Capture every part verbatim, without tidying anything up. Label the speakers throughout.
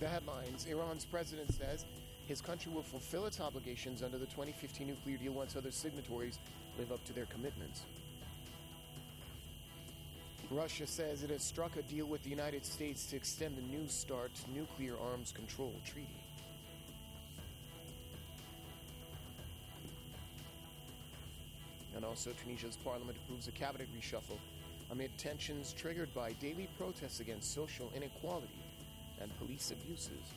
Speaker 1: The headlines: Iran's president says his country will fulfill its obligations under the twenty fifteen nuclear deal once other signatories live up to their commitments. Russia says it has struck a deal with the United States to extend the New START nuclear arms control treaty. And also, Tunisia's parliament approves a cabinet reshuffle amid tensions triggered by daily protests against social inequality and police abuses.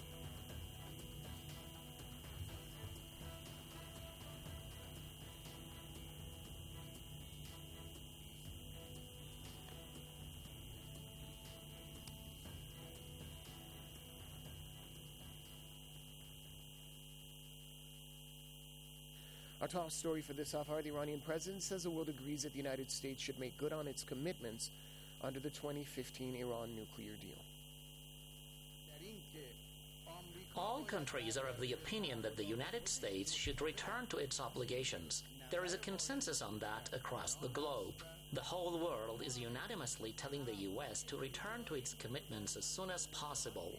Speaker 1: Our top story for this hour: the Iranian president says the world agrees that the United States should make good on its commitments under the twenty fifteen Iran nuclear deal.
Speaker 2: All countries are of the opinion that the United States should return to its obligations. There is a consensus on that across the globe. The whole world is unanimously telling the U S to return to its commitments as soon as possible.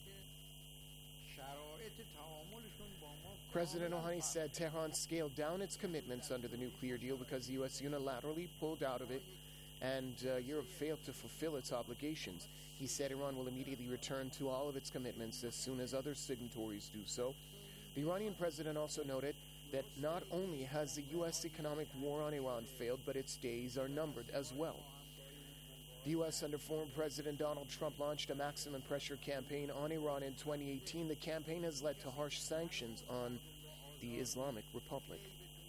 Speaker 1: President Rouhani said Tehran scaled down its commitments under the nuclear deal because the U S unilaterally pulled out of it and uh, Europe failed to fulfill its obligations. He said Iran will immediately return to all of its commitments as soon as other signatories do so. The Iranian president also noted that not only has the U S economic war on Iran failed, but its days are numbered as well. The U S under former President Donald Trump launched a maximum pressure campaign on Iran in twenty eighteen. The campaign has led to harsh sanctions on the Islamic Republic.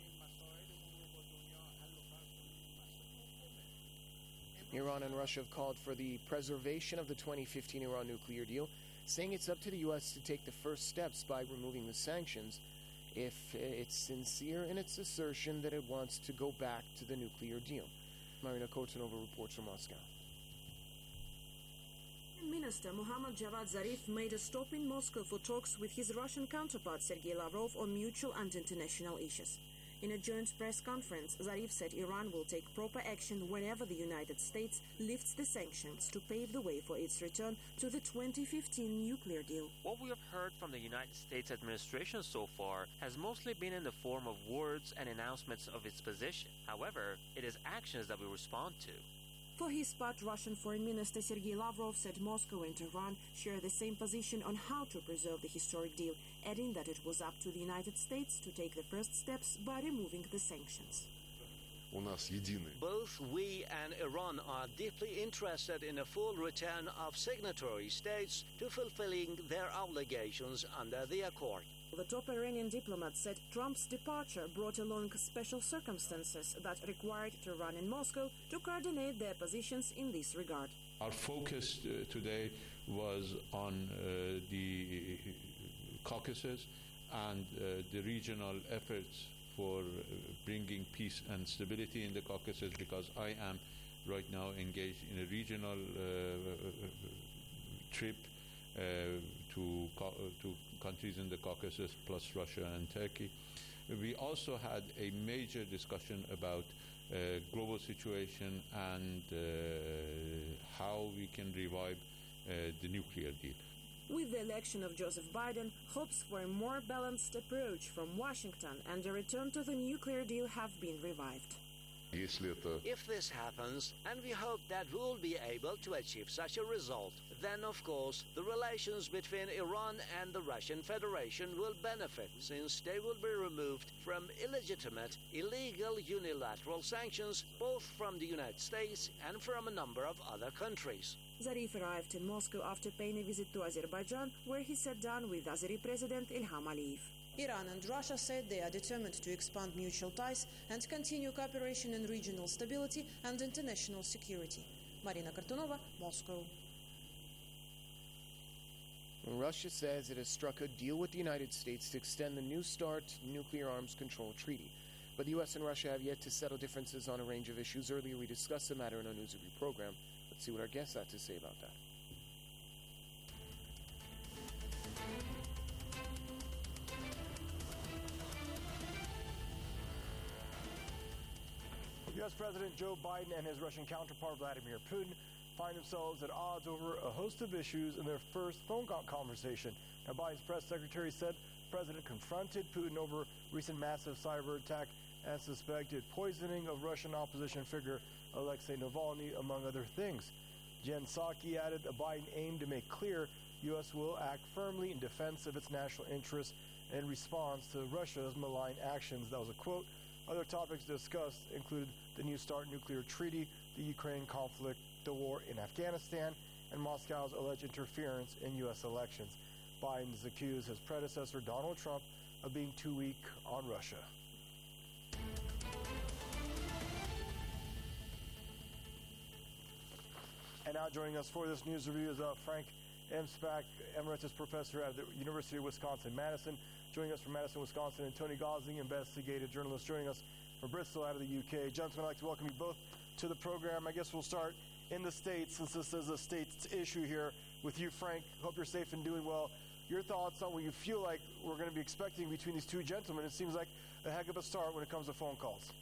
Speaker 1: Iran and Russia have called for the preservation of the twenty fifteen Iran nuclear deal, saying it's up to the U S to take the first steps by removing the sanctions if it's sincere in its assertion that it wants to go back to the nuclear deal. Marina Kortunova reports from Moscow.
Speaker 3: Minister Mohammad Javad Zarif made a stop in Moscow for talks with his Russian counterpart Sergei Lavrov on mutual and international issues. In a joint press conference, Zarif said Iran will take proper action whenever the United States lifts the sanctions to pave the way for its return to the twenty fifteen nuclear deal.
Speaker 4: What we have heard from the United States administration so far has mostly been in the form of words and announcements of its position. However, it is actions that we respond to.
Speaker 3: For his part, Russian Foreign Minister Sergei Lavrov said Moscow and Tehran share the same position on how to preserve the historic deal, adding that it was up to the United States to take the first steps by removing the sanctions.
Speaker 5: Both we and Iran are deeply interested in a full return of signatory states to fulfilling their obligations under the accord.
Speaker 3: The top Iranian diplomat said Trump's departure brought along special circumstances that required Tehran and Moscow to coordinate their positions in this regard.
Speaker 6: Our focus uh, today was on uh, the Caucasus and uh, the regional efforts for bringing peace and stability in the Caucasus, because I am right now engaged in a regional uh, trip uh, to, to countries in the Caucasus, plus Russia and Turkey. We also had a major discussion about uh, global situation and uh, how we can revive uh, the nuclear deal.
Speaker 3: With the election of Joseph Biden, hopes for a more balanced approach from Washington and a return to the nuclear deal have been revived.
Speaker 5: If this happens, and we hope that we'll be able to achieve such a result, then of course the relations between Iran and the Russian Federation will benefit, since they will be removed from illegitimate, illegal unilateral sanctions both from the United States and from a number of other countries.
Speaker 3: Zarif arrived in Moscow after paying a visit to Azerbaijan, where he sat down with Azeri President Ilham Aliyev. Iran and Russia said they are determined to expand mutual ties and continue cooperation in regional stability and international security. Marina Kortunova, Moscow.
Speaker 1: Russia says it has struck a deal with the United States to extend the New START nuclear arms control treaty. But the U S and Russia have yet to settle differences on a range of issues. Earlier, we discussed the matter in our News Review program. Let's see what our guests had to say about that. U S President Joe Biden and his Russian counterpart Vladimir Putin
Speaker 7: find themselves at odds over a host of issues in their first phone conversation. Now, Biden's press secretary said the president confronted Putin over recent massive cyber attack and suspected poisoning of Russian opposition figure Alexei Navalny, among other things. Jen Psaki added that Biden aimed to make clear U S will act firmly in defense of its national interests in response to Russia's malign actions. That was a quote. Other topics discussed included the New START nuclear treaty, the Ukraine conflict, the war in Afghanistan, and Moscow's alleged interference in U S elections. Biden's accused his predecessor, Donald Trump, of being too weak on Russia. And now joining us for this news review is uh, Frank Emspak, Emeritus Professor at the University of Wisconsin-Madison. Joining us from Madison, Wisconsin, and Tony Gosling, investigative journalist, joining us from Bristol out of the U K. Gentlemen, I'd like to welcome you both to the program. I guess we'll start in the States, since this is a state's issue here. With you, Frank, hope you're safe and doing well. Your thoughts on what you feel like we're going to be expecting between these two gentlemen? It seems like a heck of a start when it comes to phone calls.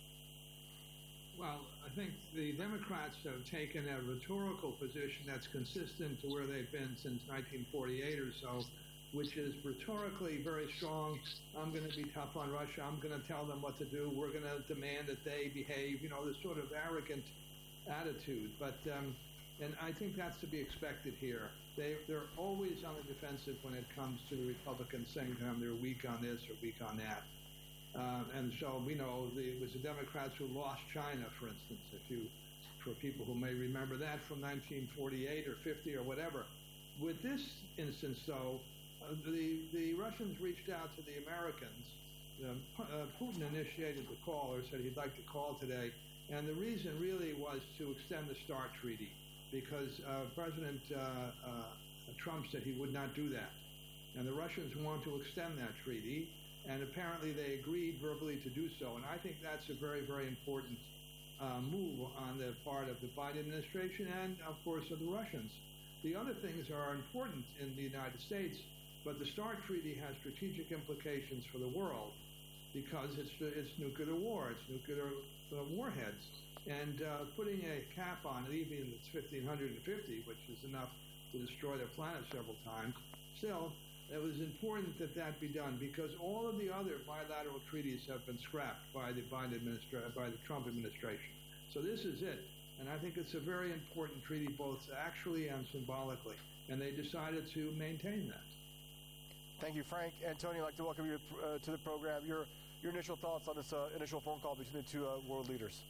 Speaker 8: Well, I think the Democrats have taken a rhetorical position that's consistent to where they've been since nineteen forty-eight or so, which is rhetorically very strong. I'm going to be tough on Russia. I'm going to tell them what to do. We're going to demand that they behave. You know, this sort of arrogant attitude. But um, and I think that's to be expected here. They, they're always on the defensive when it comes to the Republicans, saying to them they're weak on this or weak on that. Uh, and so we know the, it was the Democrats who lost China, for instance, if you, for people who may remember that from nineteen forty-eight or fifty or whatever. With this instance, though, uh, the, the Russians reached out to the Americans. Uh, uh, Putin initiated the call, or said he'd like to call today, and the reason really was to extend the START treaty, because uh, President uh, uh, Trump said he would not do that. And the Russians want to extend that treaty, and apparently they agreed verbally to do so. And I think that's a very, very important uh, move on the part of the Biden administration and, of course, of the Russians. The other things are important in the United States, but the START treaty has strategic implications for the world because it's, it's nuclear war, it's nuclear uh, warheads. And uh, putting a cap on it, even if it's fifteen fifty, which is enough to destroy their planet several times, still, it was important that that be done because all of the other bilateral treaties have been scrapped by the Biden administra- by the Trump administration. So this is it. And I think it's a very important treaty both actually and symbolically. And they decided to maintain that.
Speaker 7: Thank you, Frank. And Tony, I'd like to welcome you uh, to the program. Your, your initial thoughts on this uh, initial phone call between the two uh, world leaders.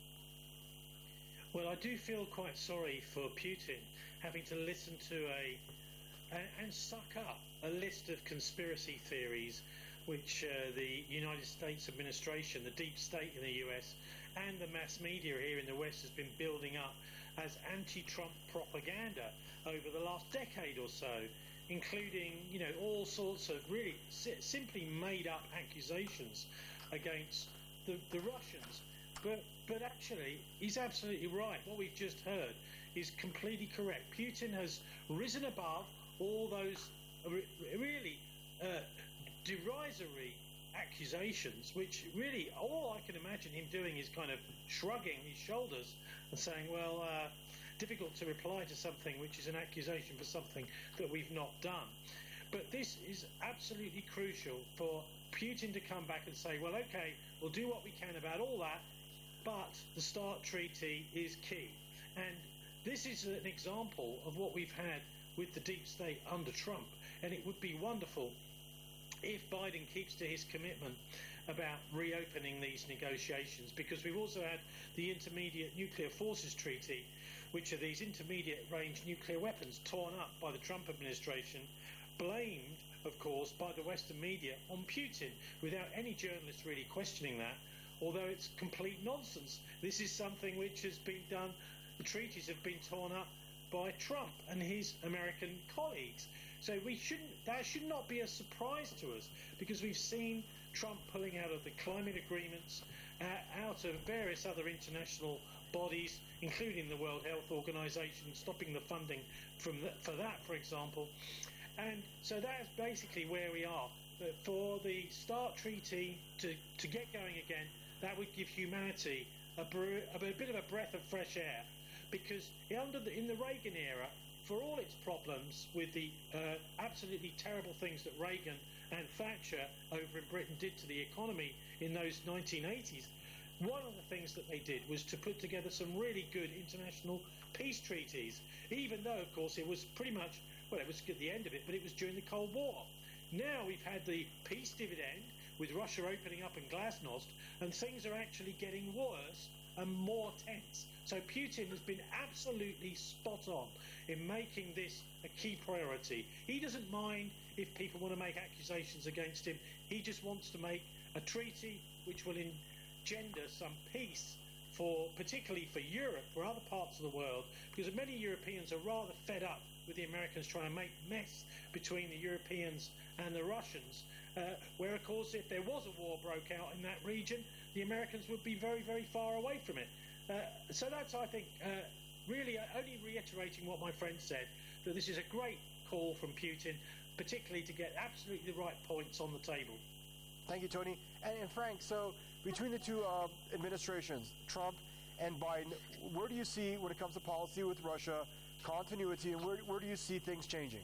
Speaker 9: Well, I do feel quite sorry for Putin having to listen to a and, and suck up a list of conspiracy theories which uh, the United States administration, the deep state in the U S, and the mass media here in the West has been building up as anti-Trump propaganda over the last decade or so, including, you know, all sorts of really si- simply made-up accusations against the, the Russians. But but actually, he's absolutely right. What we've just heard is completely correct. Putin has risen above all those re- really uh, derisory accusations, which really all I can imagine him doing is kind of shrugging his shoulders and saying, well, uh, difficult to reply to something which is an accusation for something that we've not done. But this is absolutely crucial for Putin to come back and say, well, okay, we'll do what we can about all that, but the START treaty is key. And this is an example of what we've had with the deep state under Trump. And it would be wonderful if Biden keeps to his commitment about reopening these negotiations, because we've also had the Intermediate Nuclear Forces Treaty, which are these intermediate range nuclear weapons torn up by the Trump administration, blamed, of course, by the Western media on Putin, without any journalists really questioning that, although it's complete nonsense. This is something which has been done, the treaties have been torn up by Trump and his American colleagues. So we shouldn't, that should not be a surprise to us, because we've seen Trump pulling out of the climate agreements, uh, out of various other international bodies, including the World Health Organization, stopping the funding from the, for that, for example. And so that's basically where we are. But for the START treaty to, to get going again, that would give humanity a, bre- a bit of a breath of fresh air. because under the, in the Reagan era, for all its problems with the uh, absolutely terrible things that Reagan and Thatcher over in Britain did to the economy in those nineteen eighties, one of the things that they did was to put together some really good international peace treaties, even though, of course, it was pretty much, well, it was at the end of it, but it was during the Cold War. Now we've had the peace dividend with Russia opening up in Glasnost, and things are actually getting worse and more tense. So Putin has been absolutely spot on in making this a key priority. He doesn't mind if people want to make accusations against him. He just wants to make a treaty which will engender some peace, for particularly for Europe, for other parts of the world, because many Europeans are rather fed up with the Americans trying to make mess between the Europeans and the Russians, uh, where, of course, if there was a war broke out in that region, the Americans would be very, very far away from it. Uh, so that's, I think, uh, really only reiterating what my friend said, that this is a great call from Putin, particularly to get absolutely the right points on the table.
Speaker 7: Thank you, Tony. And, and Frank, so between the two uh, administrations, Trump and Biden, where do you see, when it comes to policy with Russia, continuity, and where, where do you see things changing?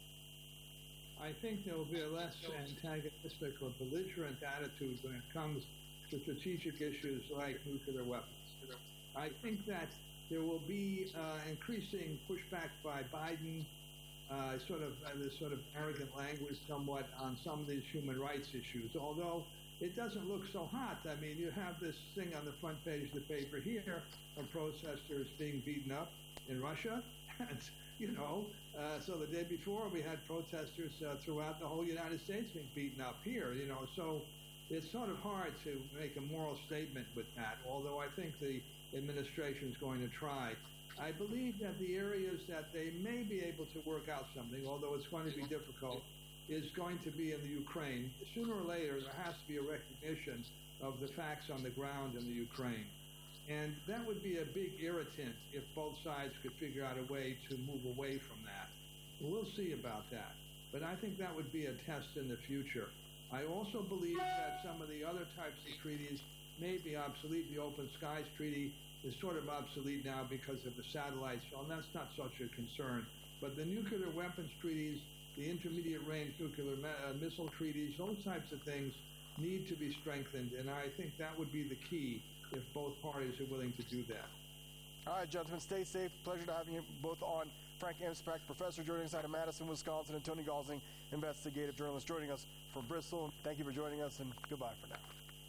Speaker 8: I think there will be a less antagonistic or belligerent attitude when it comes to strategic issues like nuclear weapons. I think that there will be uh, increasing pushback by Biden, uh, sort of uh, this sort of arrogant language somewhat on some of these human rights issues, although it doesn't look so hot. I mean, you have this thing on the front page of the paper here of protesters being beaten up in Russia, and, you know, uh, so the day before we had protesters uh, throughout the whole United States being beaten up here, you know, so it's sort of hard to make a moral statement with that, although I think the administration is going to try. I believe that the areas that they may be able to work out something, although it's going to be difficult, is going to be in the Ukraine. Sooner or later, there has to be a recognition of the facts on the ground in the Ukraine. And that would be a big irritant if both sides could figure out a way to move away from that. We'll see about that. But I think that would be a test in the future. I also believe that some of the other types of treaties may be obsolete. The Open Skies Treaty is sort of obsolete now because of the satellites, and that's not such a concern. But the nuclear weapons treaties, the intermediate range nuclear uh, missile treaties, those types of things need to be strengthened, and I think that would be the key if both parties are willing to do that.
Speaker 7: All right, gentlemen, stay safe. Pleasure to have you both on. Frank Imsprecht, professor joining us out of Madison, Wisconsin, and Tony Galsing, investigative journalist joining us from Bristol. Thank you for joining us, and goodbye for now.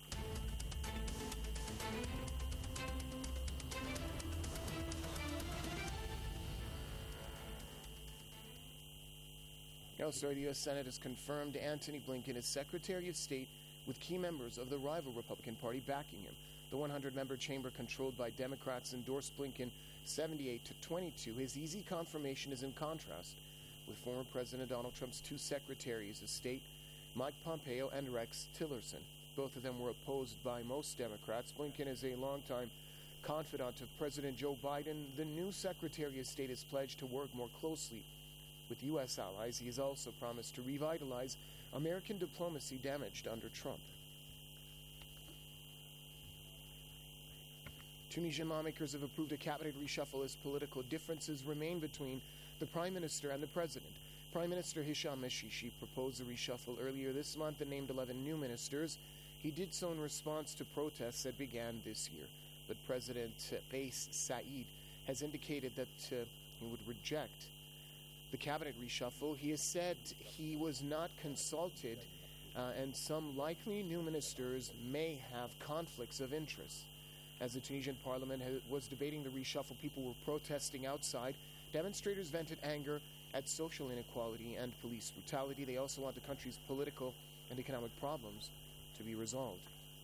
Speaker 1: Elsewhere, the U S Senate has confirmed Antony Blinken as Secretary of State, with key members of the rival Republican Party backing him. The one hundred member chamber controlled by Democrats endorsed Blinken seventy-eight to twenty-two. His easy confirmation is in contrast with former President Donald Trump's two Secretaries of State, Mike Pompeo and Rex Tillerson. Both of them were opposed by most Democrats. Blinken is a longtime confidant of President Joe Biden. The new Secretary of State has pledged to work more closely with U S allies. He has also promised to revitalize American diplomacy damaged under Trump. Tunisian lawmakers have approved a cabinet reshuffle as political differences remain between the Prime Minister and the President. Prime Minister Hisham Meshishi proposed the reshuffle earlier this month and named eleven new ministers. He did so in response to protests that began this year. But President Kais Saied has indicated that uh, he would reject the cabinet reshuffle. He has said he was not consulted, uh, and some likely new ministers may have conflicts of interest. As the Tunisian parliament ha- was debating the reshuffle, people were protesting outside. Demonstrators vented anger at social inequality and police brutality. They also want the country's political and economic problems to be resolved.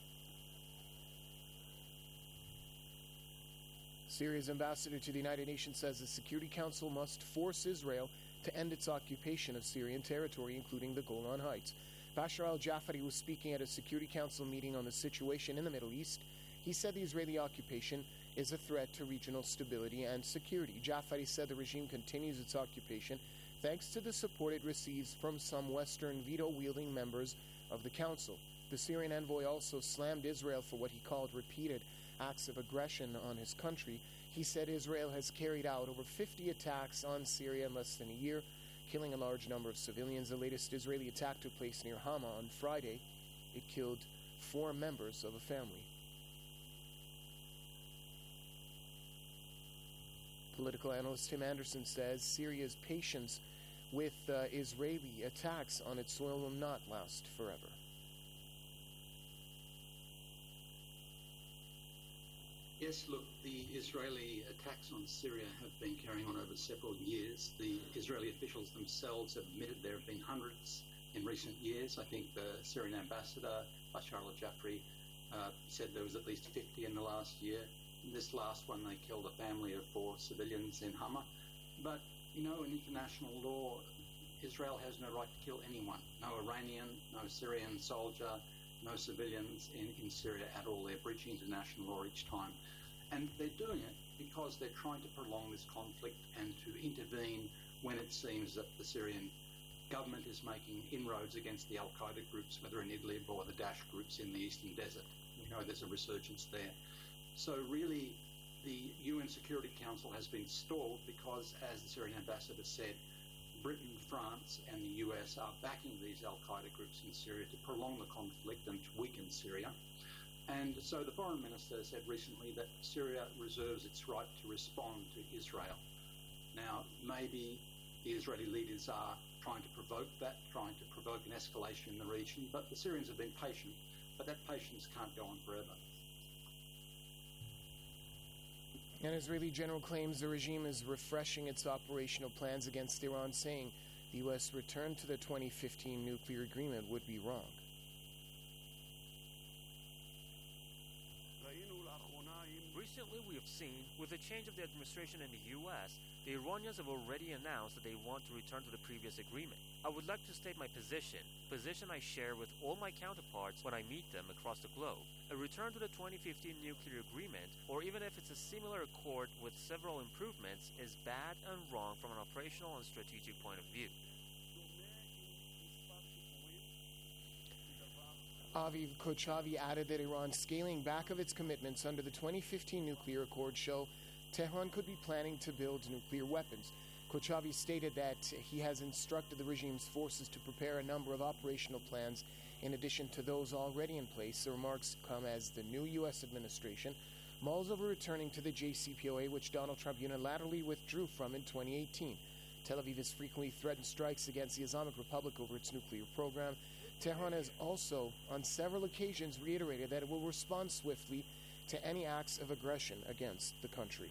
Speaker 1: Syria's ambassador to the United Nations says the Security Council must force Israel to end its occupation of Syrian territory, including the Golan Heights. Bashar al-Jafari was speaking at a Security Council meeting on the situation in the Middle East. He said the Israeli occupation is a threat to regional stability and security. Jafari said the regime continues its occupation thanks to the support it receives from some Western veto-wielding members of the Council. The Syrian envoy also slammed Israel for what he called repeated acts of aggression on his country. He said Israel has carried out over fifty attacks on Syria in less than a year, killing a large number of civilians. The latest Israeli attack took place near Hama on Friday. It killed four members of a family. Political analyst Tim Anderson says Syria's patience with uh, Israeli attacks on its soil will not last forever.
Speaker 10: Yes, look, the Israeli attacks on Syria have been carrying on over several years. The Israeli officials themselves have admitted there have been hundreds in recent years. I think the Syrian ambassador, Bashar al-Jafri, uh, said there was at least fifty in the last year. In this last one, they killed a family of four civilians in Hama. But, you know, in international law, Israel has no right to kill anyone. No Iranian, no Syrian soldier, no civilians in, in Syria at all. They're breaching international law each time. And they're doing it because they're trying to prolong this conflict and to intervene when it seems that the Syrian government is making inroads against the Al-Qaeda groups, whether in Idlib or the Daesh groups in the Eastern Desert. We know there's a resurgence there. So really, the U N Security Council has been stalled because, as the Syrian ambassador said, Britain, France, and the U S are backing these Al-Qaeda groups in Syria to prolong the conflict and to weaken Syria. And so the foreign minister said recently that Syria reserves its right to respond to Israel. Now, maybe the Israeli leaders are trying to provoke that, trying to provoke an escalation in the region, but the Syrians have been patient, but that patience can't go on forever.
Speaker 1: An Israeli general claims the regime is refreshing its operational plans against Iran, saying the U S return to the twenty fifteen nuclear agreement would be wrong.
Speaker 4: Recently, we have seen, with the change of the administration in the U S, the Iranians have already announced that they want to return to the previous agreement. I would like to state my position, position I share with all my counterparts when I meet them across the globe. A return to the twenty fifteen nuclear agreement, or even if it's a similar accord with several improvements, is bad and wrong from an operational and strategic point of view.
Speaker 1: Aviv Kochavi added that Iran's scaling back of its commitments under the twenty fifteen nuclear accord show Tehran could be planning to build nuclear weapons. Kochavi stated that he has instructed the regime's forces to prepare a number of operational plans in addition to those already in place. The remarks come as the new U S administration mulls over returning to the J C P O A, which Donald Trump unilaterally withdrew from in twenty eighteen. Tel Aviv has frequently threatened strikes against the Islamic Republic over its nuclear program. Tehran has also, on several occasions, reiterated that it will respond swiftly to any acts of aggression against the country.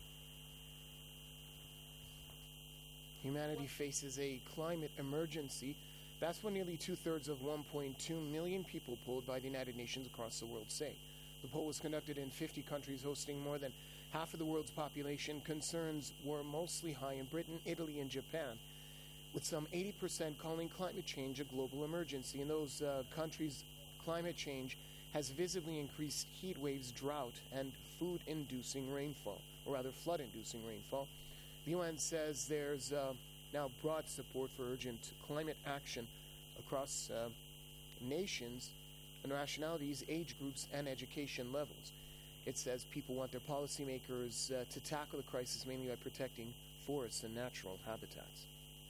Speaker 1: Humanity faces a climate emergency. That's what nearly two-thirds of one point two million people polled by the United Nations across the world say. The poll was conducted in fifty countries hosting more than half of the world's population. Concerns were mostly high in Britain, Italy, and Japan, with some eighty percent calling climate change a global emergency. In those uh, countries, climate change has visibly increased heat waves, drought, and food-inducing rainfall, or rather flood-inducing rainfall. The U N says there's uh, now broad support for urgent climate action across uh, nations, nationalities, age groups, and education levels. It says people want their policymakers uh, to tackle the crisis mainly by protecting forests and natural habitats.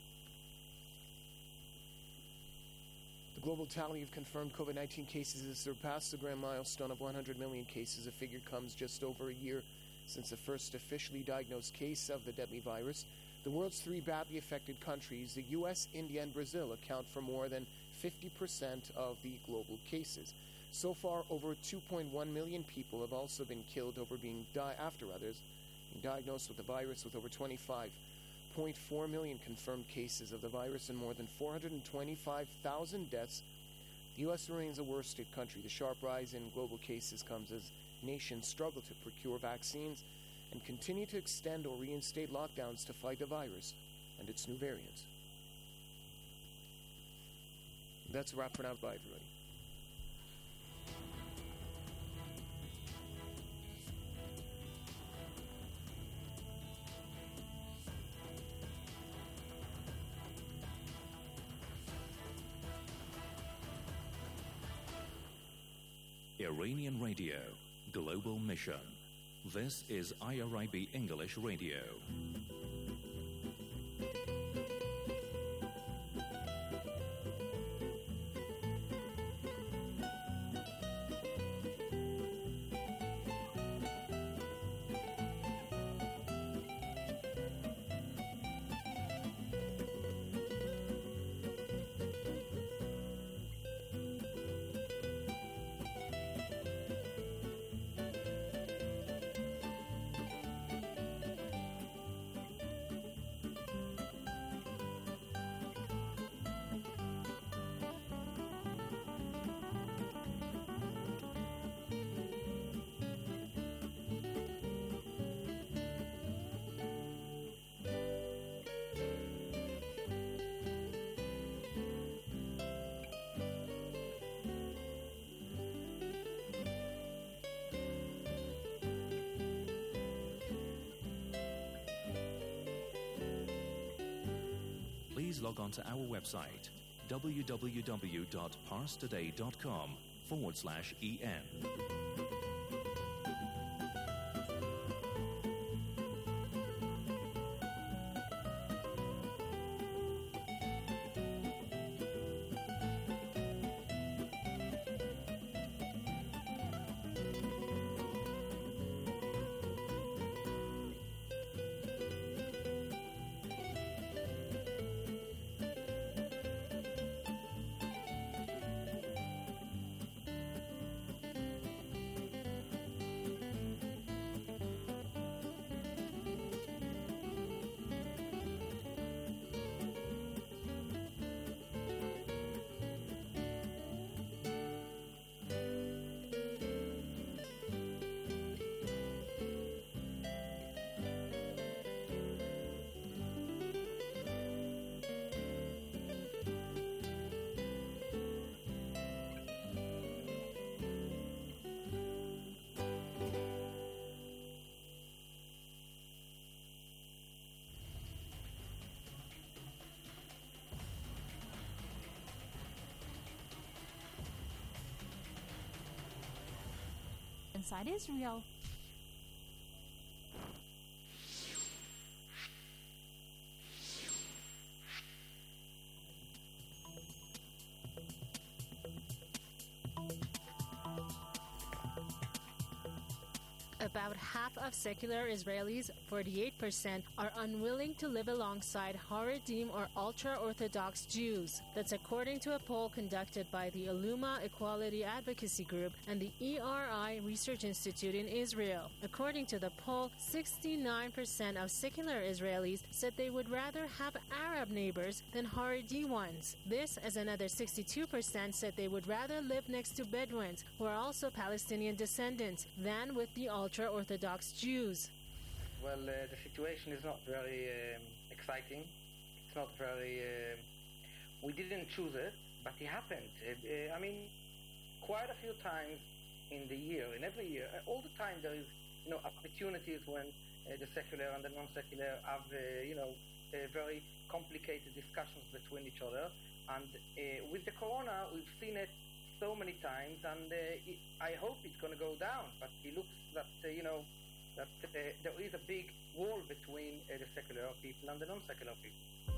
Speaker 1: The global tally of confirmed COVID nineteen cases has surpassed the grand milestone of one hundred million cases. The figure comes just over a year since the first officially diagnosed case of the deadly virus. The world's three badly affected countries, the U S, India, and Brazil, account for more than fifty percent of the global cases. So far, over two point one million people have also been killed over being di- after others being diagnosed with the virus, with over twenty-five point four million confirmed cases of the virus and more than four hundred twenty-five thousand deaths. The U S remains a worst-hit country. The sharp rise in global cases comes as nations struggle to procure vaccines and continue to extend or reinstate lockdowns to fight the virus and its new variants. That's a wrap for now. Bye, everybody.
Speaker 11: Iranian Radio, Global Mission. This is I R I B English Radio. Please log on to our website, w w w dot pars today dot com forward slash en.
Speaker 12: Inside Israel.
Speaker 13: About half of secular Israelis, forty-eight percent, are unwilling to live alongside Haredim or ultra-Orthodox Jews. That's according to a poll conducted by the Illuma Equality Advocacy Group and the E R I Research Institute in Israel. According to the poll, sixty-nine percent of secular Israelis said they would rather have Arab neighbors than Haredi ones. This, as another sixty-two percent said they would rather live next to Bedouins, who are also Palestinian descendants, than with the ultra-Orthodox Jews.
Speaker 14: Well, uh, the situation is not very um, exciting. It's not very... Uh, we didn't choose it, but it happened. Uh, uh, I mean, quite a few times in the year, in every year, uh, all the time there is, you know, opportunities when uh, the secular and the non-secular have, uh, you know, uh, very complicated discussions between each other. And uh, with the corona, we've seen it so many times, and uh, it, I hope it's going to go down. But it looks that, uh, you know, that uh, there is a big wall between uh, the secular people and the non-secular people.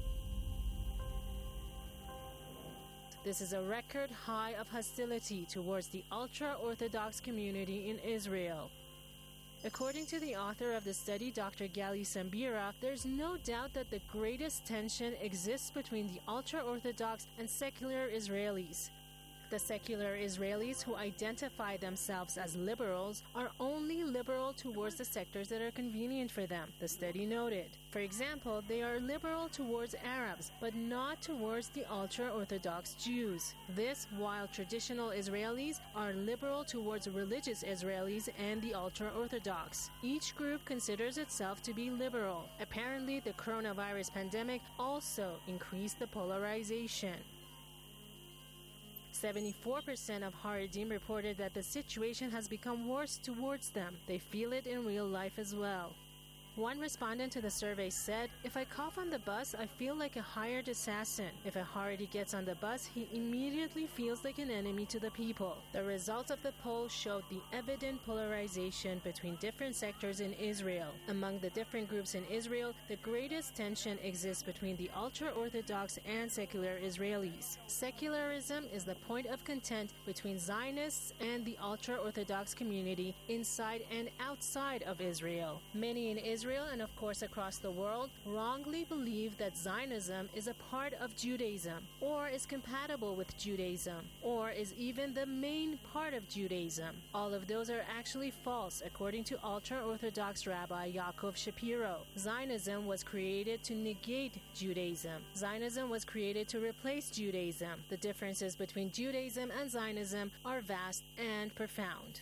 Speaker 13: This is a record high of hostility towards the ultra-Orthodox community in Israel. According to the author of the study, Doctor Gali Sambira, there's no doubt that the greatest tension exists between the ultra-Orthodox and secular Israelis. The secular Israelis who identify themselves as liberals are only liberal towards the sectors that are convenient for them, the study noted. For example, they are liberal towards Arabs, but not towards the ultra-Orthodox Jews. This, while traditional Israelis are liberal towards religious Israelis and the ultra-Orthodox. Each group considers itself to be liberal. Apparently, the coronavirus pandemic also increased the polarization. seventy-four percent of Haredim reported that the situation has become worse towards them. They feel it in real life as well. One respondent to the survey said, "If I cough on the bus, I feel like a hired assassin. If a Haredi gets on the bus, he immediately feels like an enemy to the people." The results of the poll showed the evident polarization between different sectors in Israel. Among the different groups in Israel, the greatest tension exists between the ultra-Orthodox and secular Israelis. Secularism is the point of content between Zionists and the ultra-Orthodox community inside and outside of Israel. Many in Israel and of course across the world wrongly believe that Zionism is a part of Judaism, or is compatible with Judaism, or is even the main part of Judaism. All of those are actually false, according to ultra-Orthodox Rabbi Yaakov Shapiro. Zionism was created to negate Judaism. Zionism was created to replace Judaism. The differences between Judaism and Zionism are vast and profound.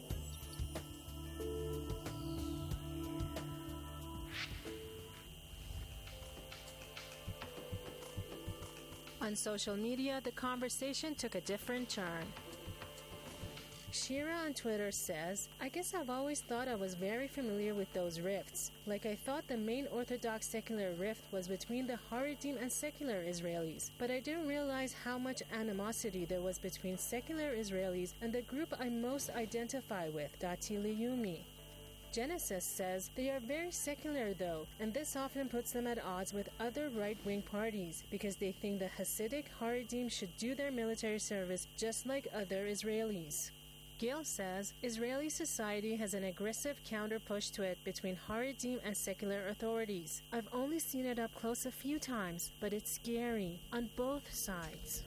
Speaker 13: On social media, the conversation took a different turn. Shira on Twitter says, "I guess I've always thought I was very familiar with those rifts. Like I thought the main Orthodox secular rift was between the Haredim and secular Israelis, but I didn't realize how much animosity there was between secular Israelis and the group I most identify with, Dati Leumi." Genesis says they are very secular though, and this often puts them at odds with other right-wing parties because they think the Hasidic Haredim should do their military service just like other Israelis. Gail says Israeli society has an aggressive counter-push to it between Haredim and secular authorities. I've only seen it up close a few times, but it's scary on both sides.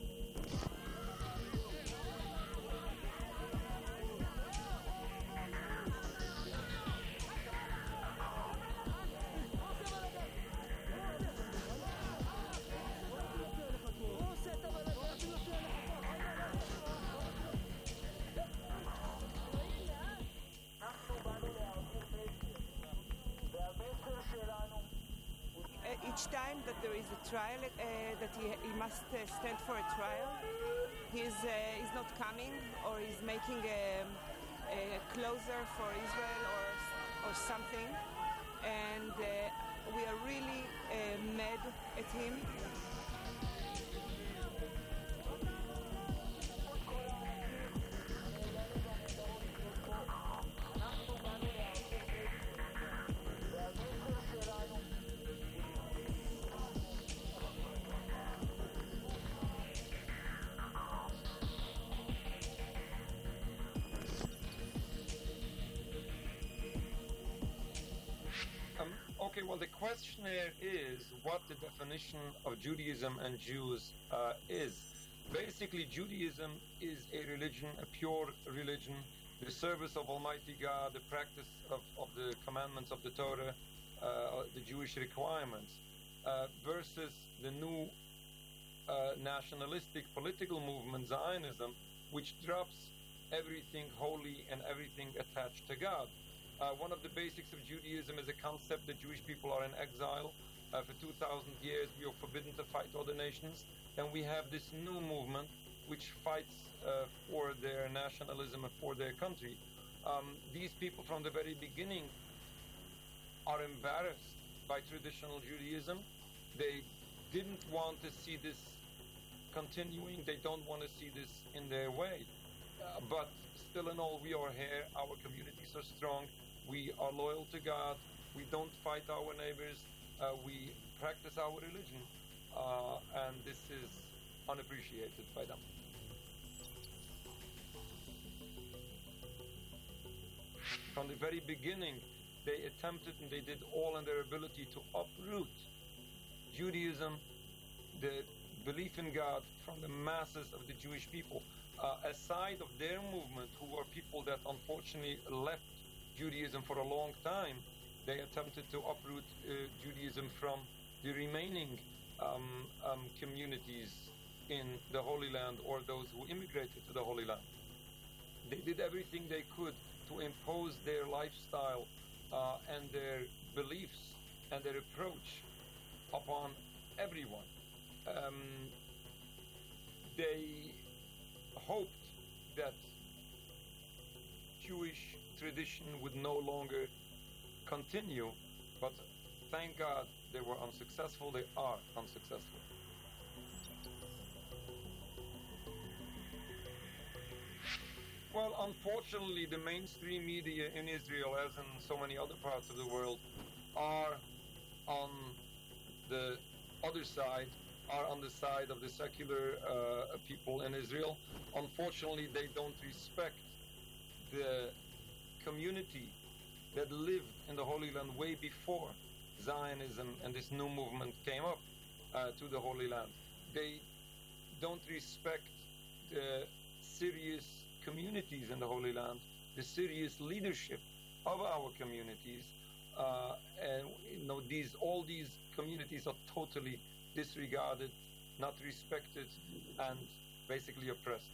Speaker 12: Each time that there is a trial, uh, that he, he must uh, stand for a trial, he is, uh, is not coming, or is making a, a closer for Israel or, or something. And uh, we are really uh, mad at him.
Speaker 15: Okay, well, the question here is what the definition of Judaism and Jews uh, is. Basically, Judaism is a religion, a pure religion, the service of Almighty God, the practice of, of the commandments of the Torah, uh, the Jewish requirements, uh, versus the new uh, nationalistic political movement, Zionism, which drops everything holy and everything attached to God. Uh, one of the basics of Judaism is a concept that Jewish people are in exile. Uh, for two thousand years, we are forbidden to fight other nations. And we have this new movement which fights uh, for their nationalism and for their country. Um, these people from the very beginning are embarrassed by traditional Judaism. They didn't want to see this continuing. They don't want to see this in their way. Uh, but still in all, we are here. Our communities are strong. We are loyal to God. We don't fight our neighbors. Uh, we practice our religion. Uh, and this is unappreciated by them. From the very beginning, they attempted and they did all in their ability to uproot Judaism, the belief in God, from the masses of the Jewish people. Uh, aside of their movement, who were people that unfortunately left Judaism for a long time, they attempted to uproot uh, Judaism from the remaining um, um, communities in the Holy Land, or those who immigrated to the Holy Land. They did everything they could to impose their lifestyle uh, and their beliefs and their approach upon everyone. Um, they hoped that Jewish tradition would no longer continue, but thank God they were unsuccessful. They are unsuccessful. Well, unfortunately, the mainstream media in Israel, as in so many other parts of the world, are on the other side, are on the side of the secular uh, people in Israel. Unfortunately, they don't respect the community that lived in the Holy Land way before Zionism and this new movement came up uh, to the Holy Land. They don't respect the serious communities in the Holy Land, the serious leadership of our communities, uh, and you know these all these communities are totally disregarded, not respected, and basically oppressed.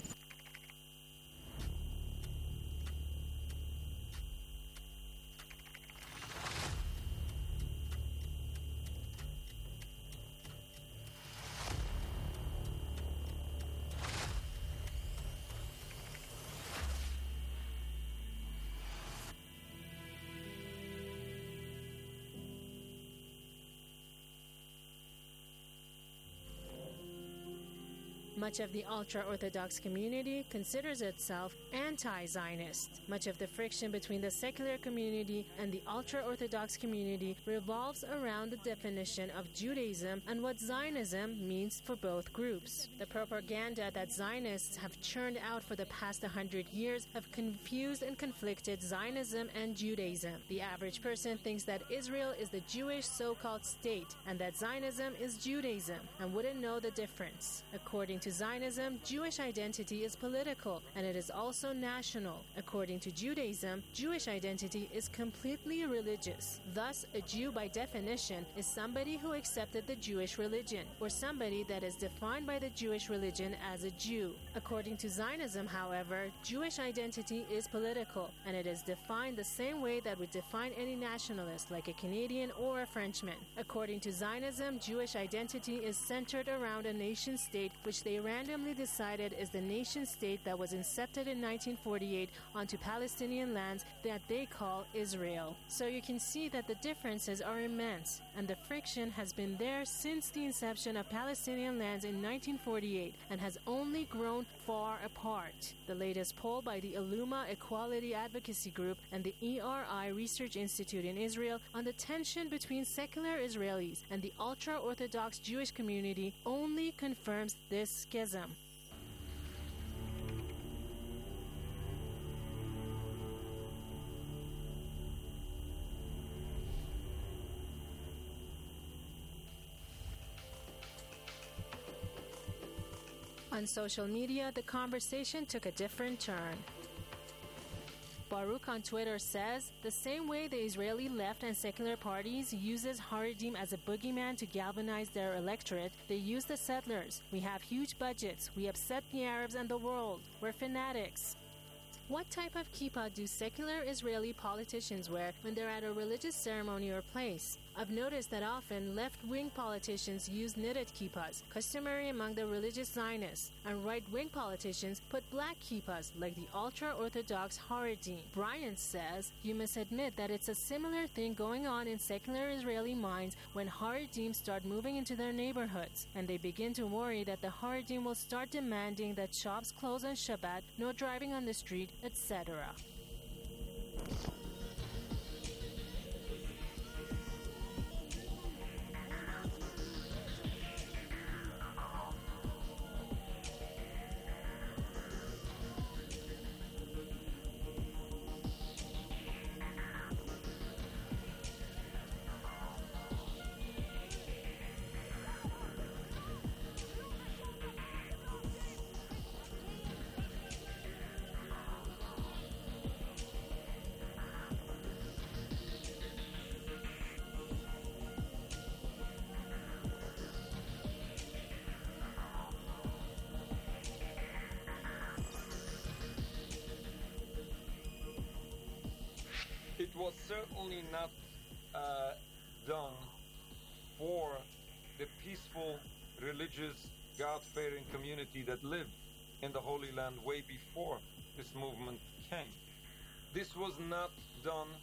Speaker 13: Much of the ultra-Orthodox community considers itself anti-Zionist. Much of the friction between the secular community and the ultra-Orthodox community revolves around the definition of Judaism and what Zionism means for both groups. The propaganda that Zionists have churned out for the past one hundred years have confused and conflicted Zionism and Judaism. The average person thinks that Israel is the Jewish so-called state and that Zionism is Judaism and wouldn't know the difference. According to Zionism, Jewish identity is political and it is also national. According to Judaism, Jewish identity is completely religious. Thus, a Jew by definition is somebody who accepted the Jewish religion or somebody that is defined by the Jewish religion as a Jew. According to Zionism, however, Jewish identity is political and it is defined the same way that would define any nationalist like a Canadian or a Frenchman. According to Zionism, Jewish identity is centered around a nation state which they randomly decided is the nation state that was incepted in nineteen forty-eight onto Palestinian lands that they call Israel. So you can see that the differences are immense, and the friction has been there since the inception of Palestinian lands in nineteen forty-eight and has only grown far apart. The latest poll by the Illuma Equality Advocacy Group and the E R I Research Institute in Israel on the tension between secular Israelis and the ultra-Orthodox Jewish community only confirms this schism. On social media, the conversation took a different turn. Baruch on Twitter says, the same way the Israeli left and secular parties uses Haredim as a boogeyman to galvanize their electorate, they use the settlers. We have huge budgets. We upset the Arabs and the world. We're fanatics. What type of kippah do secular Israeli politicians wear when they're at a religious ceremony or place? I've noticed that often left-wing politicians use knitted kippahs, customary among the religious Zionists, and right-wing politicians put black kippahs like the ultra-Orthodox Haredim. Bryant says, you must admit that it's a similar thing going on in secular Israeli minds when Haredim start moving into their neighborhoods, and they begin to worry that the Haredim will start demanding that shops close on Shabbat, no driving on the street, et cetera.
Speaker 15: It was certainly not uh, done for the peaceful, religious, God-fearing community that lived in the Holy Land way before this movement came. This was not done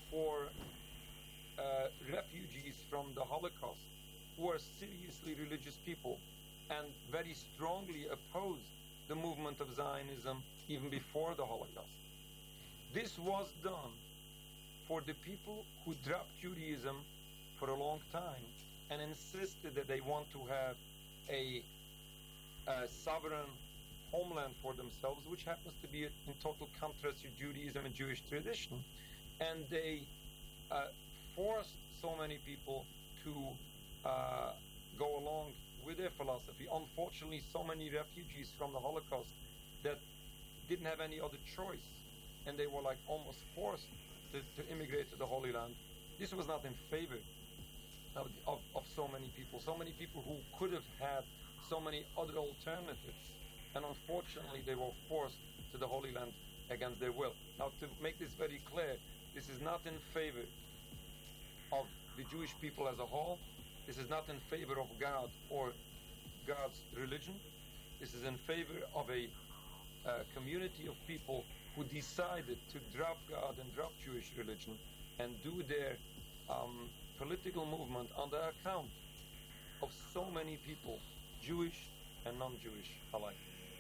Speaker 15: for uh, refugees from the Holocaust who are seriously religious people and very strongly opposed the movement of Zionism even before the Holocaust. This was done for the people who dropped Judaism for a long time and insisted that they want to have a, a sovereign homeland for themselves, which happens to be in total contrast to Judaism and Jewish tradition. And they uh, forced so many people to uh, go along with their philosophy. Unfortunately, so many refugees from the Holocaust that didn't have any other choice, and they were like almost forced to, to immigrate to the Holy Land. This was not in favor of, of, of so many people, so many people who could have had so many other alternatives, and unfortunately they were forced to the Holy Land against their will. Now, to make this very clear, this is not in favor of the Jewish people as a whole. This is not in favor of God or God's religion. This is in favor of a uh, community of people who decided to drop God and drop Jewish religion and do their um, political movement on the account of so many people, Jewish and non-Jewish alike.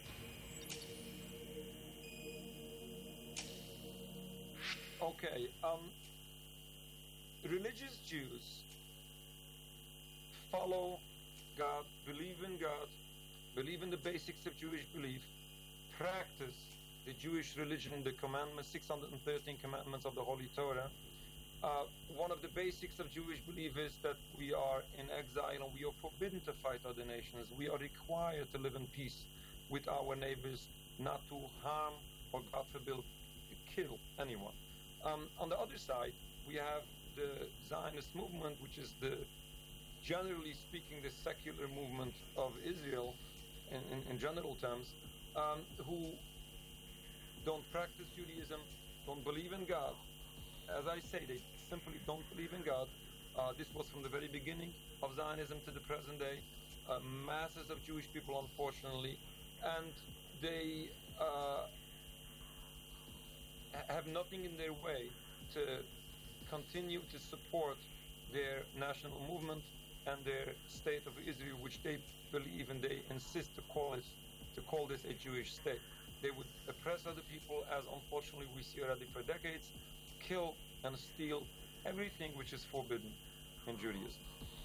Speaker 15: Okay, um, religious Jews follow God, believe in God, believe in the basics of Jewish belief, practice the Jewish religion, the commandments, six hundred thirteen commandments of the Holy Torah. Uh, one of the basics of Jewish belief is that we are in exile and we are forbidden to fight other nations. We are required to live in peace with our neighbors, not to harm or, God forbid, kill anyone. Um, on the other side, we have the Zionist movement, which is the, generally speaking, the secular movement of Israel in, in, in general terms, um, who don't practice Judaism, don't believe in God. As I say, they simply don't believe in God. Uh, this was from the very beginning of Zionism to the present day. Uh, masses of Jewish people, unfortunately, and they uh, have nothing in their way to continue to support their national movement and their state of Israel, which they believe and they insist to call it, to call this a Jewish state. They would oppress other people, as unfortunately we see already for decades, kill and steal everything which is forbidden in Judaism.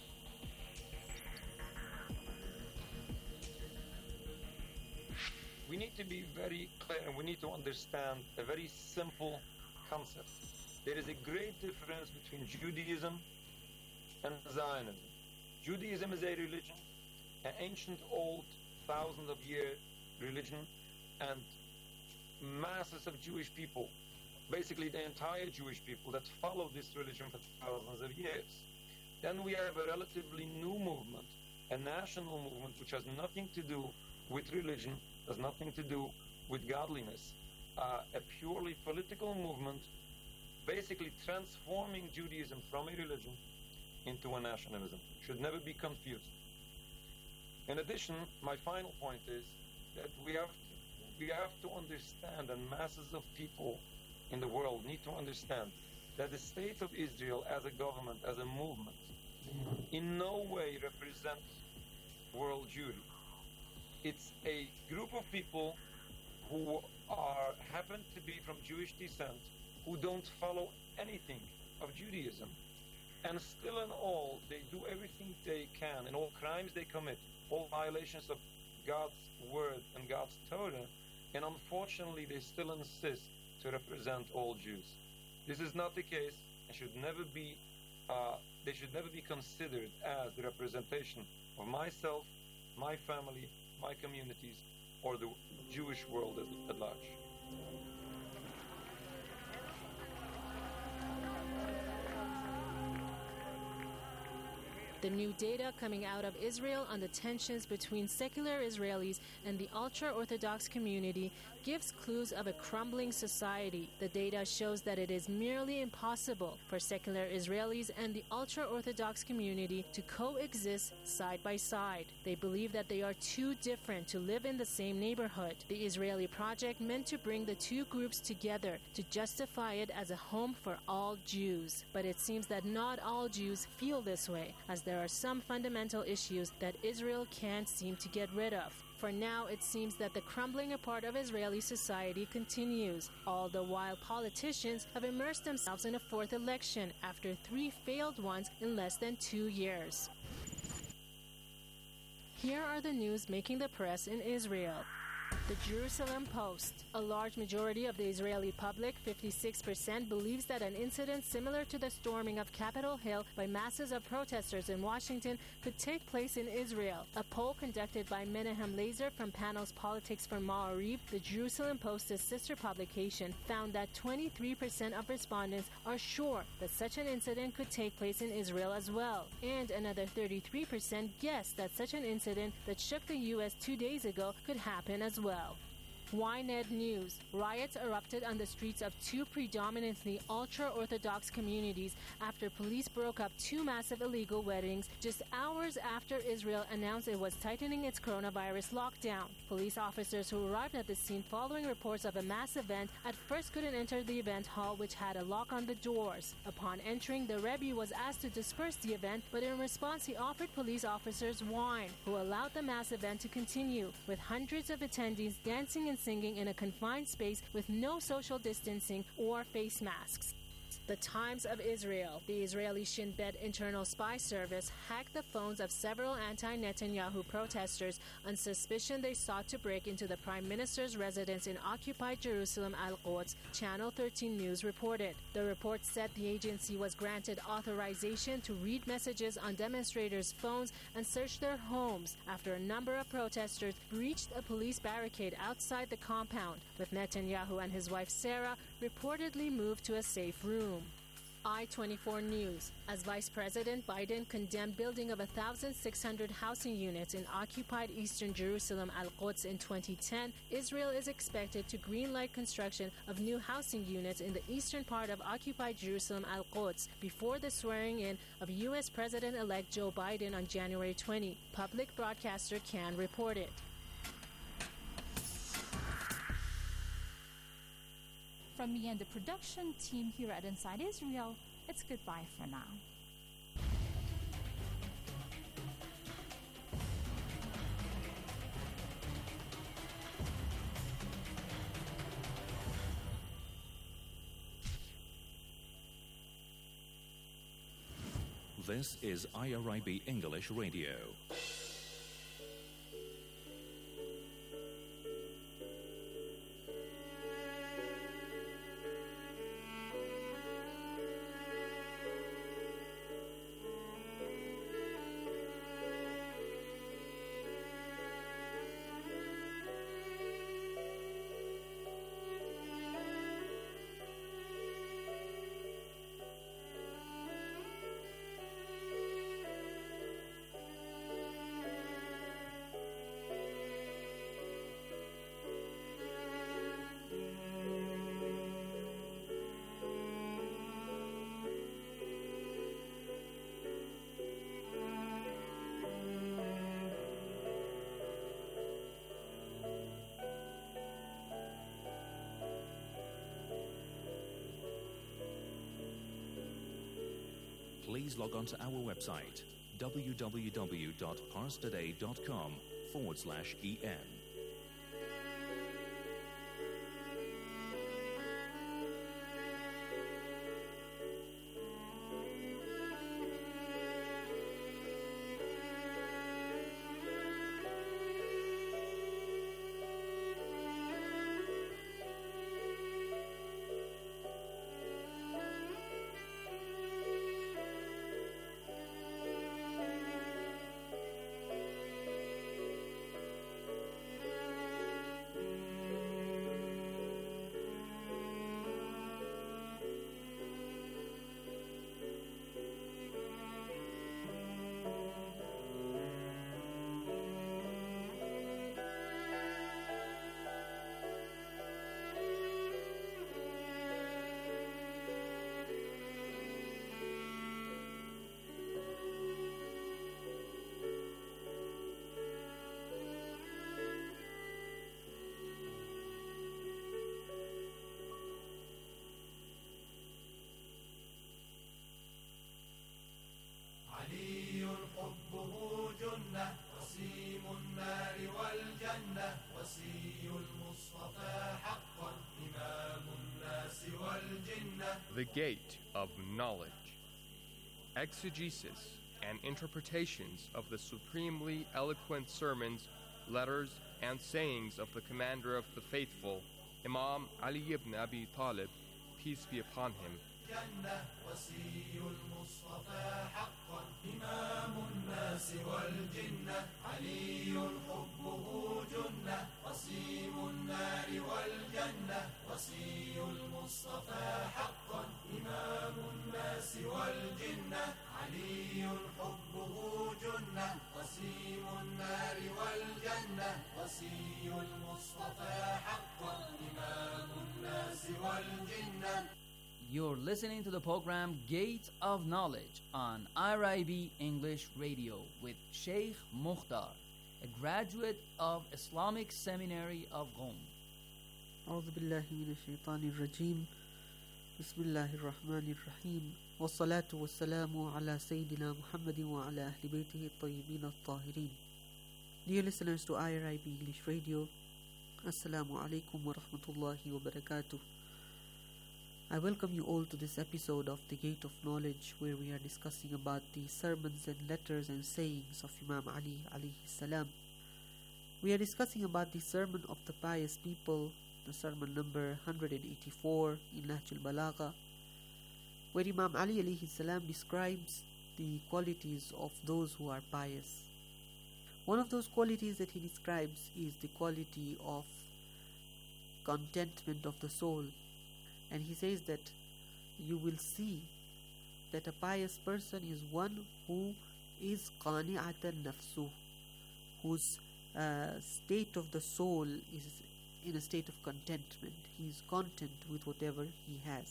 Speaker 15: We need to be very clear and we need to understand a very simple concept. There is a great difference between Judaism and Zionism. Judaism is a religion, an ancient, old, thousands of year religion, and masses of Jewish people, basically the entire Jewish people that follow this religion for thousands of years. Then we have a relatively new movement, a national movement which has nothing to do with religion, has nothing to do with godliness, uh, a purely political movement, basically transforming Judaism from a religion into a nationalism. Should never be confused. In addition, my final point is that we have to, we have to understand, and masses of people in the world need to understand, that the state of Israel as a government, as a movement, in no way represents world Jewry. It's a group of people who are happen to be from Jewish descent, who don't follow anything of Judaism. And still in all, they do everything they can, in all crimes they commit, all violations of God's word and God's Torah, and unfortunately they still insist to represent all Jews. This is not the case, and should never be, uh, they should never be considered as the representation of myself, my family, my communities, or the Jewish world at, at large.
Speaker 13: The new data coming out of Israel on the tensions between secular Israelis and the ultra-Orthodox community gives clues of a crumbling society. The data shows that it is merely impossible for secular Israelis and the ultra-Orthodox community to coexist side by side. They believe that they are too different to live in the same neighborhood. The Israeli project meant to bring the two groups together to justify it as a home for all Jews. But it seems that not all Jews feel this way, as there are some fundamental issues that Israel can't seem to get rid of. For now, it seems that the crumbling apart of Israeli society continues, all the while politicians have immersed themselves in a fourth election after three failed ones in less than two years. Here are the news making the press in Israel. The Jerusalem Post. A large majority of the Israeli public, fifty-six percent, believes that an incident similar to the storming of Capitol Hill by masses of protesters in Washington could take place in Israel. A poll conducted by Menahem Lazer from Panels Politics for Ma'ariv, the Jerusalem Post's sister publication, found that twenty-three percent of respondents are sure that such an incident could take place in Israel as well. And another thirty-three percent guessed that such an incident that shook the U S two days ago could happen as well. well. Ynet News. Riots erupted on the streets of two predominantly ultra-Orthodox communities after police broke up two massive illegal weddings just hours after Israel announced it was tightening its coronavirus lockdown. Police officers who arrived at the scene following reports of a mass event at first couldn't enter the event hall, which had a lock on the doors. Upon entering, the Rebbe was asked to disperse the event, but in response he offered police officers wine, who allowed the mass event to continue, with hundreds of attendees dancing and singing in a confined space with no social distancing or face masks. The Times of Israel. The Israeli Shin Bet Internal Spy Service hacked the phones of several anti-Netanyahu protesters on suspicion they sought to break into the Prime Minister's residence in occupied Jerusalem Al-Quds, Channel thirteen News reported. The report said the agency was granted authorization to read messages on demonstrators' phones and search their homes after a number of protesters breached a police barricade outside the compound, with Netanyahu and his wife Sarah reportedly moved to a safe room. I twenty-four News. As Vice President Biden condemned building of one thousand six hundred housing units in occupied eastern Jerusalem Al-Quds in twenty ten, Israel is expected to greenlight construction of new housing units in the eastern part of occupied Jerusalem Al-Quds before the swearing in of U S President-elect Joe Biden on January twentieth. Public broadcaster Can reported.
Speaker 16: From me and the production team here at Inside Israel, it's goodbye for now.
Speaker 11: This is I R I B English Radio. Please log on to our website, www.parstoday.com forward slash EN.
Speaker 17: The Gate of Knowledge. Exegesis and interpretations of the supremely eloquent sermons, letters, and sayings of the Commander of the Faithful, Imam Ali ibn Abi Talib, peace be upon him.
Speaker 18: You're listening to the program Gate of Knowledge on R I B English Radio with Sheikh Mukhtar, a graduate of Islamic Seminary of Qom.
Speaker 19: أعوذ بالله من الشيطان الرجيم بسم الله الرحمن الرحيم والصلاة والسلام على سيدنا محمد وعلى أهل بيته الطيبين الطاهرين. Dear listeners to I R I B English Radio, Assalamu alaikum wa rahmatullahi wa barakatuh. I welcome you all to this episode of The Gate of Knowledge, where we are discussing about the sermons and letters and sayings of Imam Ali alayhi salam. We are discussing about the sermon of the pious people, the sermon number one hundred eighty-four in Nahj al-Balagha, where Imam Ali alayhi salam describes the qualities of those who are pious. One of those qualities that he describes is the quality of contentment of the soul. And he says that you will see that a pious person is one who is qani'atan nafsuh, whose uh, state of the soul is in a state of contentment. He is content with whatever he has.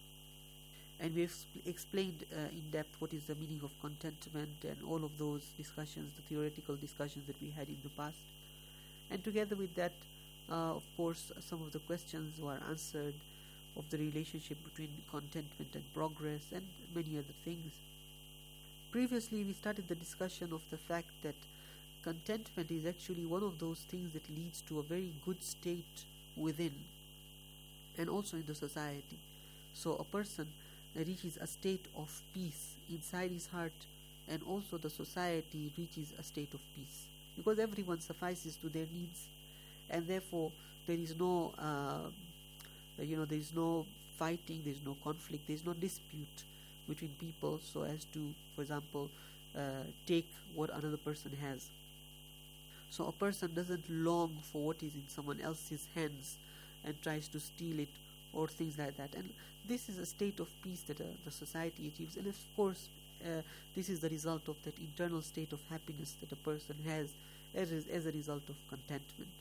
Speaker 19: And we have sp- explained uh, in depth what is the meaning of contentment and all of those discussions, the theoretical discussions that we had in the past. And together with that, uh, of course, some of the questions were answered of the relationship between contentment and progress and many other things. Previously, we started the discussion of the fact that contentment is actually one of those things that leads to a very good state within and also in the society. So a person reaches a state of peace inside his heart, and also the society reaches a state of peace, because everyone suffices to their needs, and therefore there is no uh, you know there is no fighting, there is no conflict, there is no dispute between people so as to, for example, uh, take what another person has. So a person doesn't long for what is in someone else's hands and tries to steal it or things like that. And this is a state of peace that uh, the society achieves. And of course, uh, this is the result of that internal state of happiness that a person has as, as a result of contentment.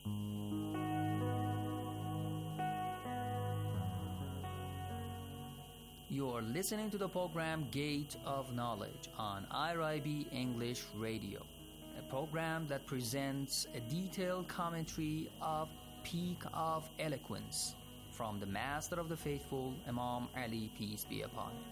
Speaker 18: You are listening to the program Gate of Knowledge on I R I B English Radio, a program that presents a detailed commentary of Peak of Eloquence from the Master of the Faithful, Imam Ali, peace be upon him.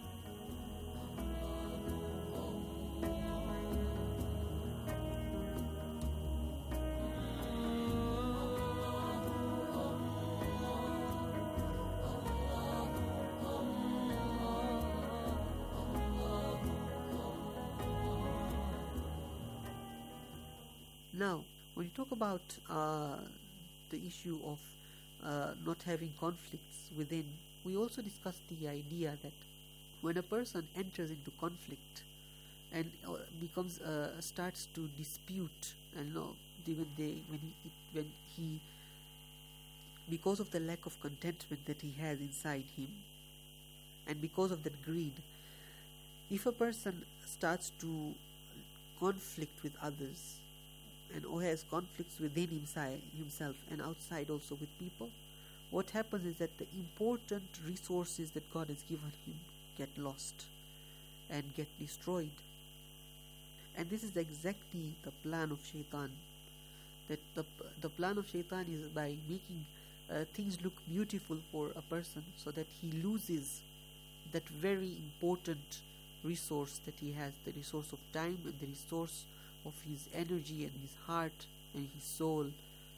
Speaker 19: Now, when you talk about uh, the issue of uh, not having conflicts within, we also discussed the idea that when a person enters into conflict and uh, becomes uh, starts to dispute, and you know, when they when he it, when he because of the lack of contentment that he has inside him, and because of that greed, if a person starts to conflict with others, and or has conflicts within himself, himself and outside also with people, what happens is that the important resources that God has given him get lost and get destroyed. And this is exactly the plan of Shaitan. That the the plan of Shaitan is by making uh, things look beautiful for a person, so that he loses that very important resource that he has, the resource of time and the resource of his energy and his heart and his soul,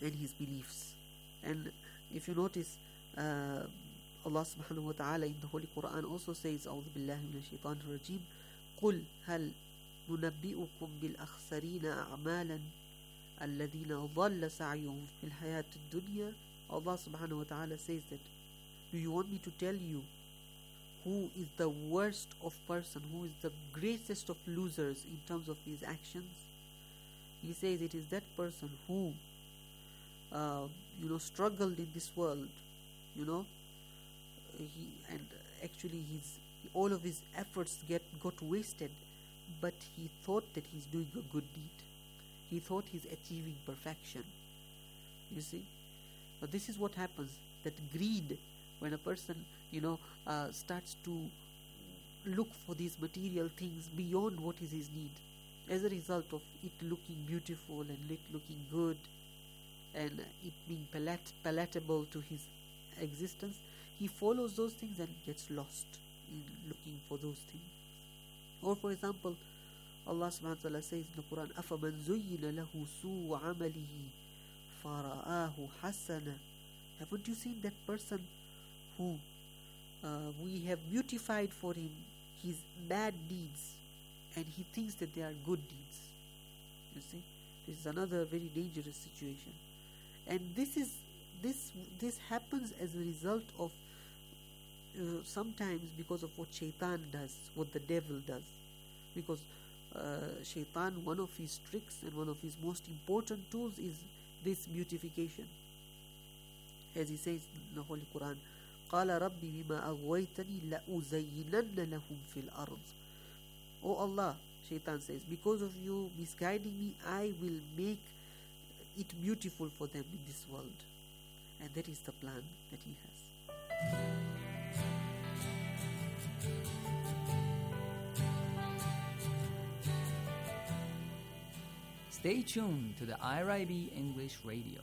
Speaker 19: and his beliefs. And if you notice, uh, Allah subhanahu wa ta'ala in the Holy Quran also says, أعوذ بالله من الشيطان الرجيم قل هل ننبئكم بالأخسرين أعمالا الذين ضل سعيهم في الحياة الدنيا. Allah subhanahu wa ta'ala says that, do you want me to tell you who is the worst of person, who is the greatest of losers in terms of his actions? He says it is that person who uh, you know struggled in this world, you know he and actually his all of his efforts get got wasted, but he thought that he's doing a good deed. He thought he's achieving perfection. You see, but this is what happens, that greed, when a person you know uh, starts to look for these material things beyond what is his need, as a result of it looking beautiful and it looking good and it being palat- palatable to his existence, he follows those things and gets lost in looking for those things. Or for example, Allah subhanahu wa ta'ala says in the Quran, أَفَمَنْ زُيِّنَ لَهُ سُوءُ عَمَلِهِ فَرَآهُ حَسَنًا. Haven't you seen that person who uh, we have beautified for him his bad deeds, and he thinks that they are good deeds? You see, this is another very dangerous situation. And this is this this happens as a result of uh, sometimes because of what shaitan does, what the devil does. Because uh, shaitan, one of his tricks and one of his most important tools is this beautification. As he says in the Holy Quran, قَالَ رَبِّ بِمَا أَغْوَيْتَنِي لَأُزَيِّنَنَّ لَهُمْ فِي الْأَرْضِ. Oh Allah, shaitan says, because of you misguiding me, I will make it beautiful for them in this world. And that is the plan that he has.
Speaker 18: Stay tuned to the I R I B English Radio.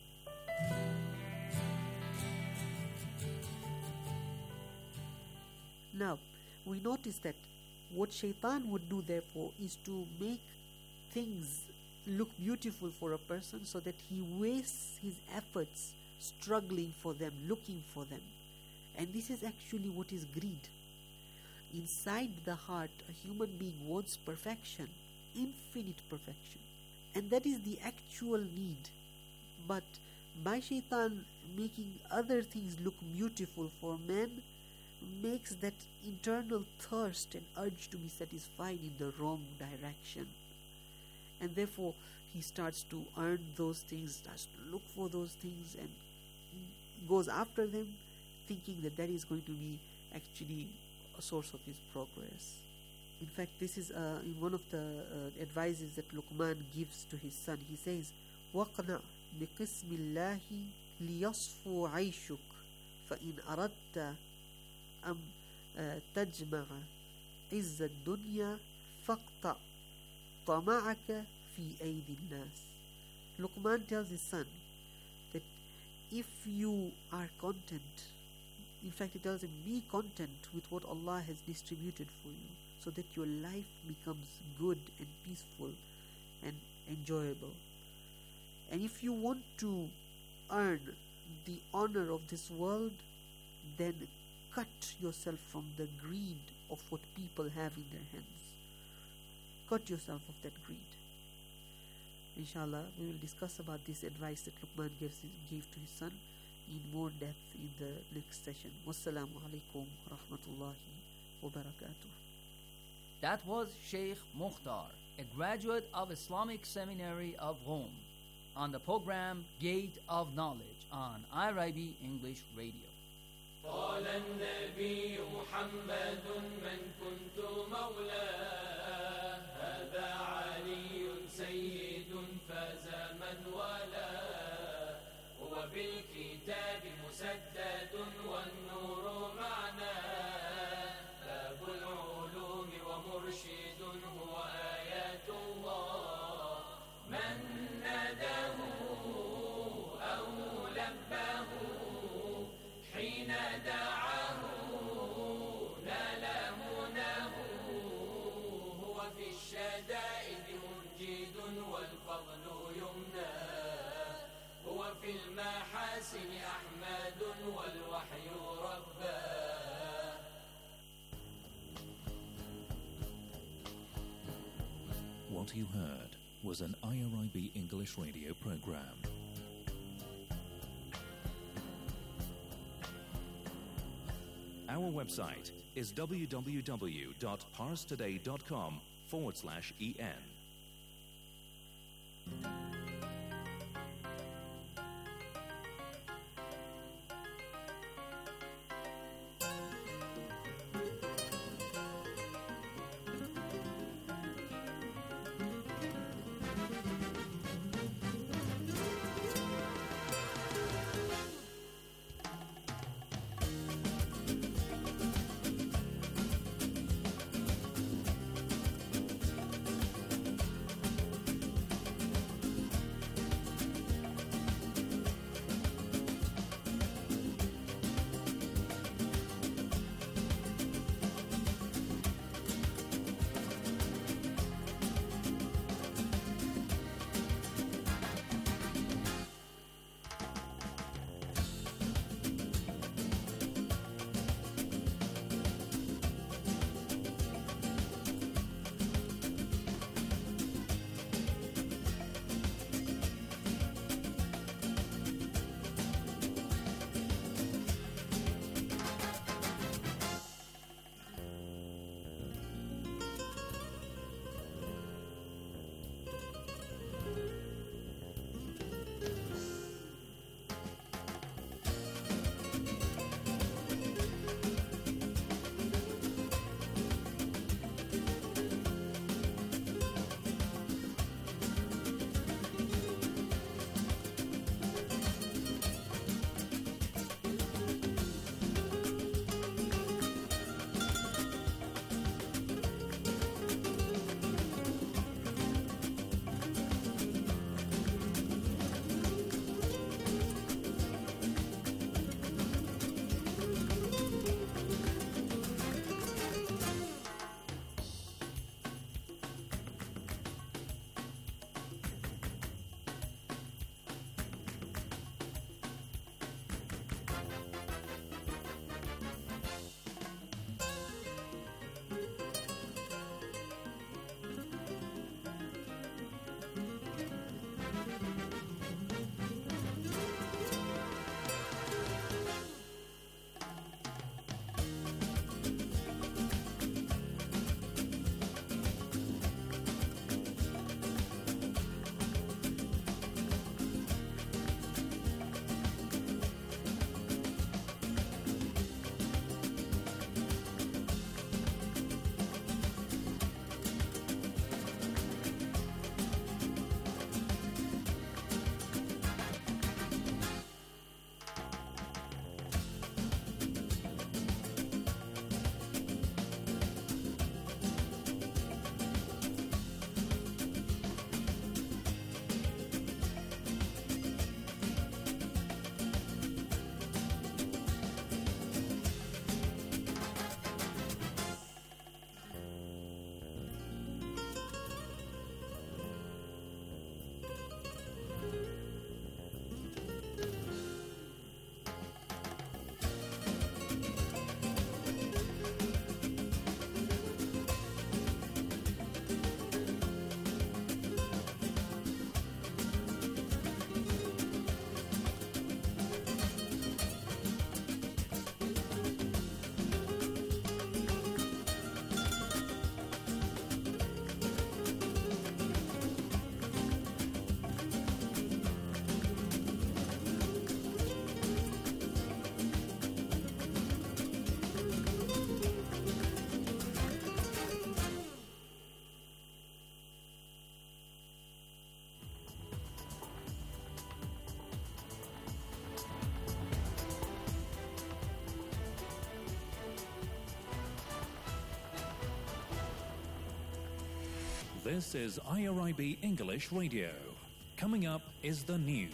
Speaker 19: Now, we notice that what shaitan would do therefore is to make things look beautiful for a person so that he wastes his efforts struggling for them, looking for them. And this is actually what is greed. Inside the heart, a human being wants perfection, infinite perfection. And that is the actual need. But by shaitan making other things look beautiful for men, makes that internal thirst and urge to be satisfied in the wrong direction. And therefore he starts to earn those things, starts to look for those things and goes after them, thinking that that is going to be actually a source of his progress. In fact, this is uh, in one of the uh, advices that Luqman gives to his son. He says, وَقْنَعْ بِقِسْمِ اللَّهِ لِيَصْفُوا عَيْشُكَ فَإِنْ أَرَدْتَ أَمْ تَجْمَعَ عِزَّ الدُّنْيا فَاقْطَعْ طَمَعَكَ فِي أَيْدِ النَّاسِ. Luqman tells his son that if you are content, in fact he tells him, be content with what Allah has distributed for you, so that your life becomes good and peaceful and enjoyable. And if you want to earn the honor of this world, then cut yourself from the greed of what people have in their hands. Cut yourself of that greed. Inshallah, we will discuss about this advice that Luqman gives, gave to his son in more depth in the next session. Wassalamu alaikum wa rahmatullahi wa barakatuh.
Speaker 18: That was Sheikh Mukhtar, a graduate of Islamic Seminary of Rome, on the program Gate of Knowledge on I R I B English Radio.
Speaker 20: قال النبي محمد من كنت مولاه هذا علي سيد فاز من والاه هو بالكتاب مسدد والنور معناه باب العلوم ومرشد هو آيات الله من ناداه أو لباه حين دعاه نال مناه هو في الشدائد منجد والفضل يمناه هو المحاسن أحمد والوحي رباه.
Speaker 11: What you heard was an I R I B English radio program. Our website is www.parstoday.com forward slash en. This is I R I B English Radio. Coming up is the news.